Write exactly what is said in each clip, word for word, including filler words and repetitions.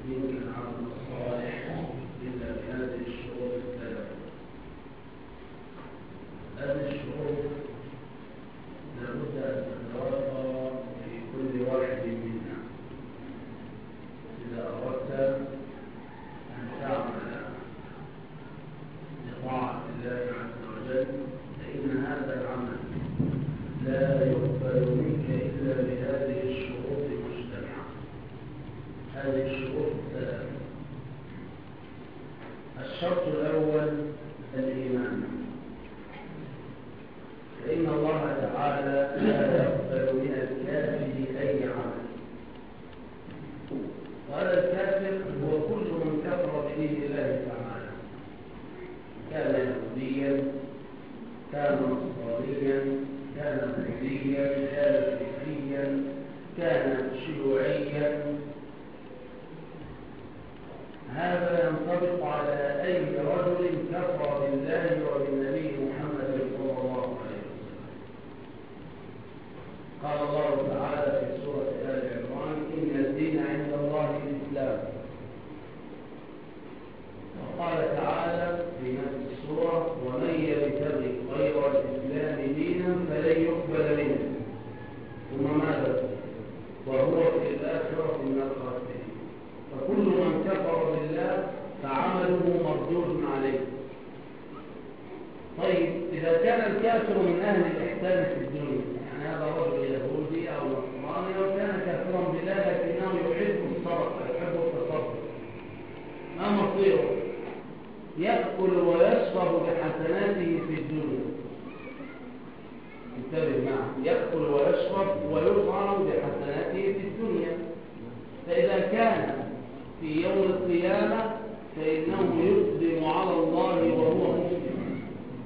من العمل الصالح إلا بهذه الشروط الثلاثة. هذه الشروط لابد أن تتوفر في كل واحد منا إذا أردت أن تعمل لطاعة الله عز وجل، فإن هذا العمل لا يقبل منك إلا بهذه الشروط المجتمعة. هذه الشروط الثلاثة: الشرط الأول الإيمان، فإن الله تعالى لا يقبل من الكافر أي عمل، وهذا الكافر هو كل من كفر بدين الله تعالى، كان يهوديا، كان نصرانيا، كان مسيحيا، كان فكريا، كان شيوعيا. هذا ينطبق على أي رجل كفر بالله وبالنبي محمد صلى الله عليه وسلم. قال الله تعالى في سورة آل عمران: إن الدين عند الله الإسلام. وقال تعالى في نفس السورة: ومن يبتغي غير الإسلام دينا فلن يقبل منه ثم ماذا؟ وهو في الآخرة من الخاسرين. فكل من كفر بالله فعمله مردود عليه. طيب، إذا كان الكافر من أهل الإحسان في الدنيا، يعني هذا رجل يهودي أو نصراني أو كان كافرا بالله لكنه يحب الصدقة، يحب التصدق، ما مصيره؟ يأكل ويشرب بحسناته في الدنيا. انتبه معه، يأكل ويشرب ويطعم بحسناته في الدنيا. فإذا كان في يوم القيامة فإنه يقدم على الله وهو مفلس،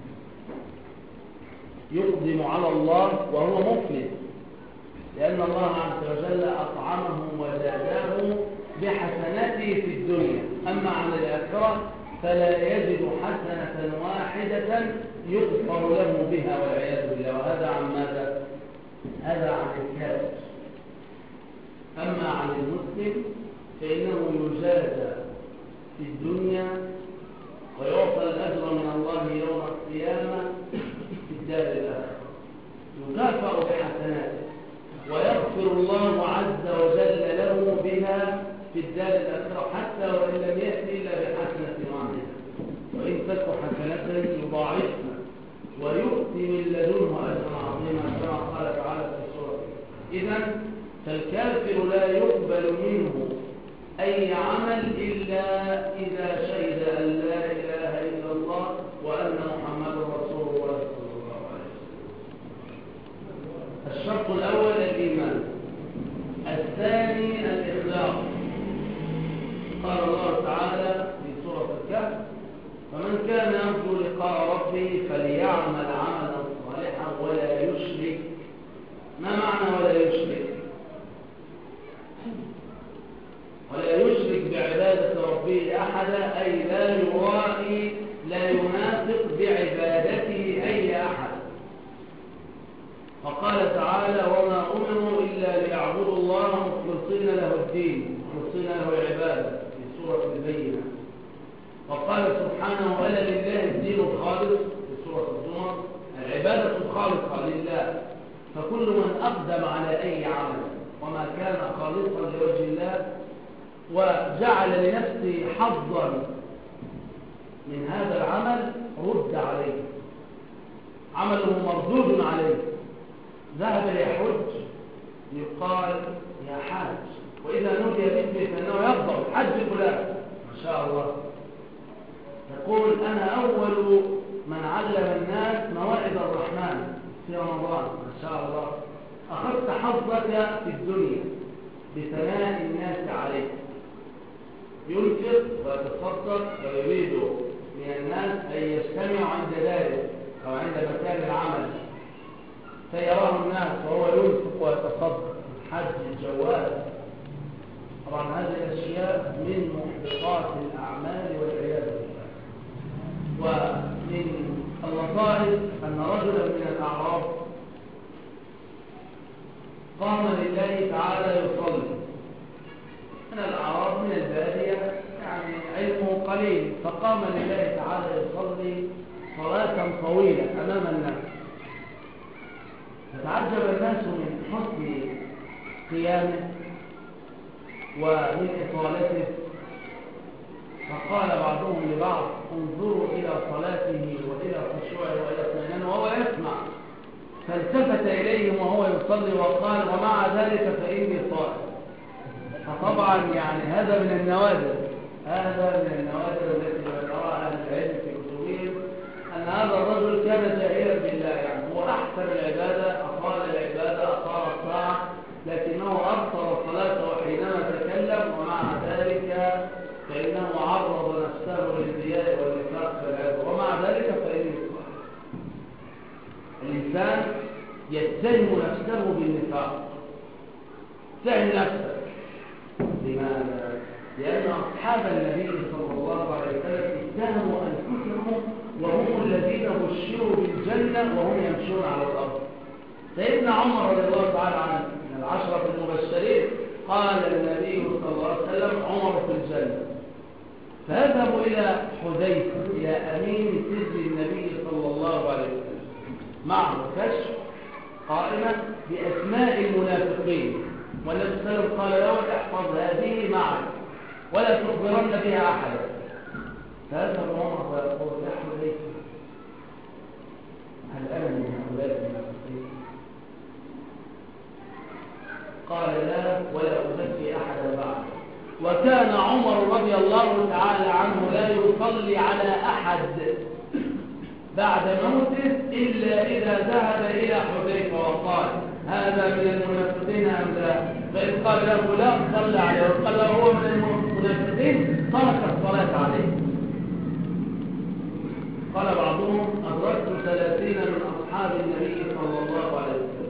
يقدم على الله وهو مفلس، لأن الله عز وجل أطعمه وزاده بحسناته في الدنيا. أما عن الآخرة فلا يجد حسنة واحدة يغفر له بها والعياذ بالله. وهذا عن ماذا؟ هذا عن الكافر. أما عن المسلم فإنه يجازى في الدنيا ويعطى الأجر من الله يوم القيامة في الدار الآخرة، يكافأ بحسناته ويغفر الله عز وجل له بها في الدار الآخرة، حتى وإن لم يأتي إلا بحسنة واحدة، وإن تك حسنة يضاعفها ويؤتي من لدنه أجرا عظيما كما قال تعالى في السورة. إذن فالكافر لا يقبل منه أي عمل إلا إذا شهد أن لا إله إلا الله وأن محمد رسول الله صلى الله عليه وسلم. الشرط الأول الإيمان، الثاني الإخلاص. قال الله تعالى في سورة الكهف: فمن كان يرجو لقاء ربه فليعمل عملا صالحا ولا يشرك. ما معنى ولا يشرك؟ ولا يشرك بعبادة ربه أحدا، أي لا يرائي، لا ينافق بعبادته أي أحد. فقال تعالى: وما أمروا إلا ليعبدوا الله مخلصين له الدين، مخلصين له العبادة في سورة البينة. وقال سبحانه: ألا لله الدين الخالص في سورة الزمر، العبادة الخالصة لله. فكل من أقدم على أي عمل وما كان خالصا لوجه الله وجعل لنفسه حظا من هذا العمل رد عليه، عمله مردود عليه. ذهب ليحج يقال: يا حاج، وإذا نودي باسمه فإنه يفضل حج فلان ما شاء الله. يقول: أنا أول من علم الناس موائد الرحمن في رمضان ما شاء الله. أخذت حظك في الدنيا بثناء الناس عليك. ينفق ويتصدق ويريد من الناس أن يجتمعوا عند ذلك أو عند مكان العمل فيراه الناس وهو ينفق ويتصدق. الحج، الجواز، طبعا هذه الأشياء من محبطات الأعمال والعياذ بالله. ومن اللطائف أن رجلا من الأعراب قام لله تعالى يصلي. من الأعراب من البادية فقام لله تعالى يصلي صلاة طويلة أمام الناس، فتعجب الناس من حسن قيامه ومن إطالته، فقال بعضهم لبعض انظروا إلى صلاته وإلى خشوعه وإلى اطمئنانه وهو يسمع. فالتفت إليهم وهو يصلي وقال ومع ذلك فإني صائم. فطبعا يعني هذا من النوادر، هذا من النوادر التي ذكرها أهل العلم في كتبهم أن هذا الرجل كان جاهلا بالله، يعني هو أحسن العبادة، أطال العبادة، أطال الطاعة، لكنه أبطل الصلاة وحينما تكلم، ومع ذلك فإنه عرض نفسه للرياء والنفاق في العبادة، ومع ذلك فإنه صائم. الإنسان يتهم نفسه بالنفاق، اتهم نفسك. لماذا؟ لأن أصحاب النبي صلى الله عليه وسلم اتهموا أنفسهم وهم الذين بشروا بالجنة وهم يمشون على الأرض. سيدنا عمر رضي الله تعالى عنه من العشرة المبشرين قال النبي صلى الله عليه وسلم عمر في الجنة. فذهبوا إلى حذيفة إلى أمين سر النبي صلى الله عليه وسلم معه كشف قائمة بأسماء المنافقين، والنبي صلى الله عليه وسلم قال له احفظ هذه معك ولا تخبرن بها أحدا. فذهب عمر ويقول يا حذيفة هل أنا من هؤلاء المنافقين؟ قال لا ولا أزكي أحدا بعد. وكان عمر رضي الله تعالى عنه لا يصلي على أحد بعد موته إلا إذا ذهب إلى حذيفة وقال هذا من المنافقين أم لا؟ فإذ قال له لا صلى عليه وقال له هو من المنافقين ترك الصلاة عليه. قال بعضهم أدركت ثلاثين من أصحاب النبي صلى الله عليه وسلم.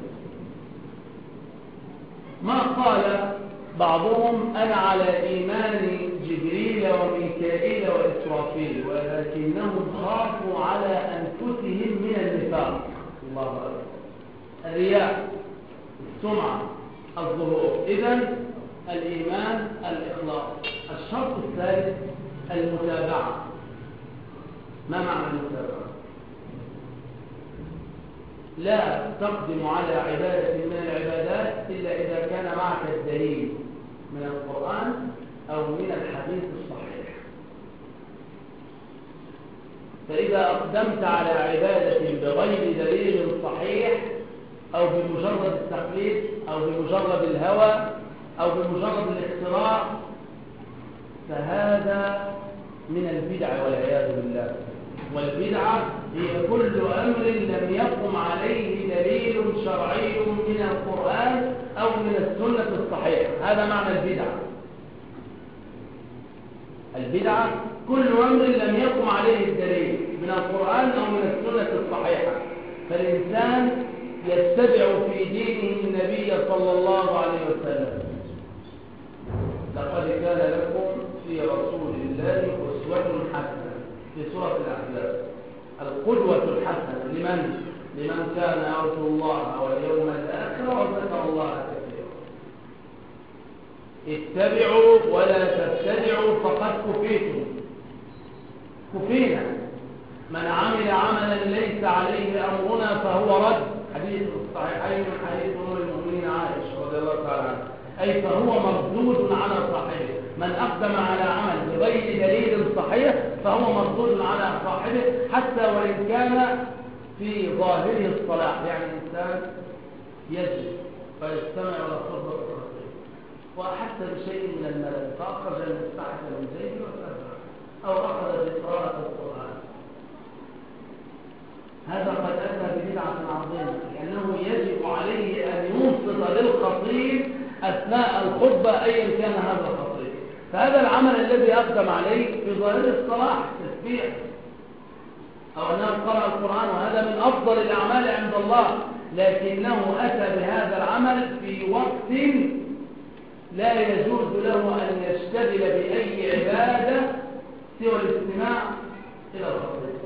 ما قال بعضهم أنا على إيمان جبريل وميكائيل وإسرافيل، ولكنهم خافوا على أنفسهم من النفاق. الله أكبر. الرياء، السمعة، الظهور. إذن الإيمان الإخلاص. الشرط الثالث المتابعة. ما معنى المتابعة؟ لا تقدم على عبادة من العبادات إلا إذا كان معك الدليل من القرآن أو من الحديث الصحيح. فإذا أقدمت على عبادة بغير دليل صحيح أو بمجرد التقليد أو بمجرد الهوى أو بمجرد الاختراع فهذا من البدع والعياذ بالله. والبدعة هي كل أمر لم يقم عليه دليل شرعي من القرآن أو من السنة الصحيحة. هذا معنى البدعة. البدعة كل أمر لم يقم عليه الدليل من القرآن أو من السنة الصحيحة. فالإنسان يتبع في دينه النبي صلى الله عليه وسلم. لقد كان لكم في رسول الله أسوة حسنة في سورة الأحزاب. القدوة الحسنة لمن؟ لمن كان يرجو الله واليوم الآخر وذكر الله كثيرا. اتبعوا ولا تبتدعوا فقد كفيتم. كفينا. من عمل عملا ليس عليه أمرنا فهو رد. حديث الصحيحين من حديث أم المؤمنين عائشة رضي الله تعالى عنها. أي فهو مردود على صاحبه. من أقدم على عمل بغير دليل صحيح فهو مردود على صاحبه حتى وإن كان في ظاهره الصلاح. يعني الإنسان يجب فيستمع إلى خطبة الرسول وأحس بشيء من الملل فأخرج المفتاح من زيده وسبح أو أخذ بقراءة القرآن. هذا قد أتى ببدعة عظيمة لأنه يجب عليه أن ينصت للخطيب أثناء الخطبة أيا كان هذا الخطيب. فهذا العمل الذي أقدم عليه في ظاهر الصلاح تسبيح أو أنه قرأ القرآن وهذا من أفضل الأعمال عند الله، لكنه أتى بهذا العمل في وقت لا يجوز له أن يشتغل بأي عبادة سوى الاستماع إلى الخطيب.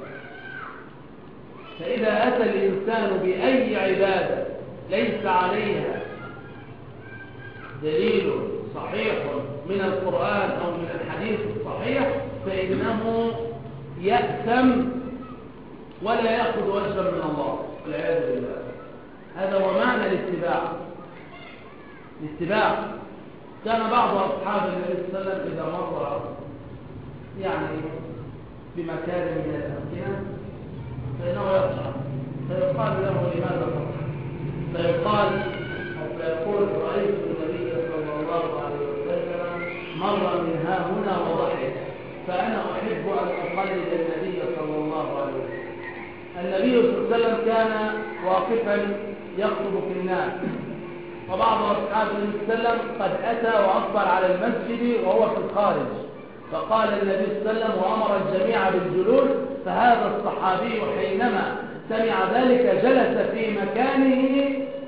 فإذا أتى الإنسان بأي عبادة ليس عليها دليل صحيح من القرآن أو من الحديث الصحيح فإنه يأثم ولا يأخذ وجها من الله والعياذ بالله. هذا هو معنى الاتباع. الاتباع كان بعض أصحاب النبي صلى الله عليه وسلم إذا مر يعني بمكان من الأمكنة فإنه يضحك، فيقال له لماذا تضحك؟ فيقال أو فيقول رأيت النبي صلى الله عليه وسلم مر من ها هنا وضحك فأنا أحب أن أقلد النبي صلى الله عليه وسلم. النبي صلى الله عليه وسلم كان واقفا يخطب في الناس، وبعض أصحاب النبي صلى الله عليه وسلم قد أتى وأقبل على المسجد وهو في الخارج، فقال النبي صلى الله عليه وسلم وأمر الجميع بالجلوس، فهذا الصحابي حينما سمع ذلك جلس في مكانه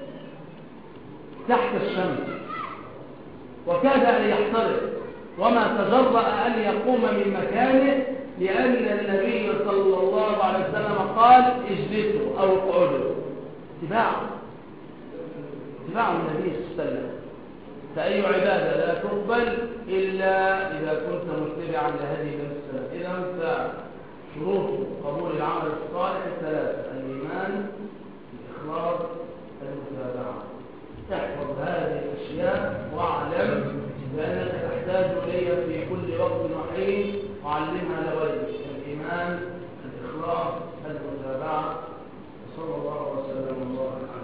تحت الشمس وكاد أن يحترق، وما تجرأ أن يقوم من مكانه لأن النبي صلى الله عليه وسلم قال اجلسوا أو اقعدوا. اتباع اتباع النبي صلى الله عليه وسلم. فأي عبادة لا تقبل إلا إذا كنت متبعا لهدي النبي صلى الله عليه وسلم. إذا شروط قبول العمل الصالح ثلاثة: الإيمان، الإخلاص، المتابعة. احفظ هذه الأشياء واعلم بأنك تحتاج إليها في كل وقت وحين، وعلمها لغيرك: الإيمان، الإخلاص، المتابعة. صلى الله وسلم وبارك على